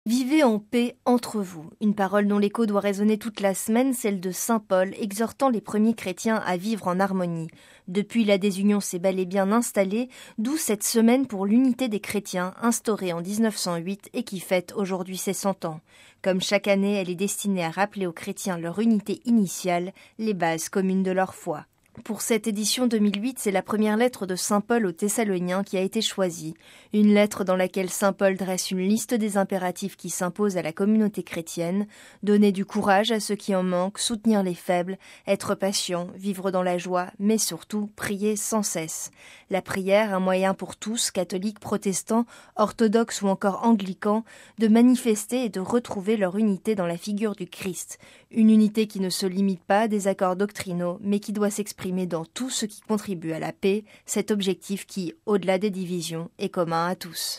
Vivez en paix entre vous, une parole dont l'écho doit résonner toute la semaine, celle de saint Paul, exhortant les premiers chrétiens à vivre en harmonie. Depuis, la désunion s'est bel et bien installée, d'où cette semaine pour l'unité des chrétiens, instaurée en 1908 et qui fête aujourd'hui ses 100 ans. Comme chaque année, elle est destinée à rappeler aux chrétiens leur unité initiale, les bases communes de leur foi. Pour cette édition 2008, c'est la première lettre de saint Paul aux Thessaloniens qui a été choisie. Une lettre dans laquelle saint Paul dresse une liste des impératifs qui s'imposent à la communauté chrétienne, donner du courage à ceux qui en manquent, soutenir les faibles, être patient, vivre dans la joie, mais surtout prier sans cesse. La prière, un moyen pour tous, catholiques, protestants, orthodoxes ou encore anglicans, de manifester et de retrouver leur unité dans la figure du Christ. Une unité qui ne se limite pas à des accords doctrinaux, mais qui doit s'exprimer dans tout ce qui contribue à la paix, cet objectif qui, au-delà des divisions, est commun à tous.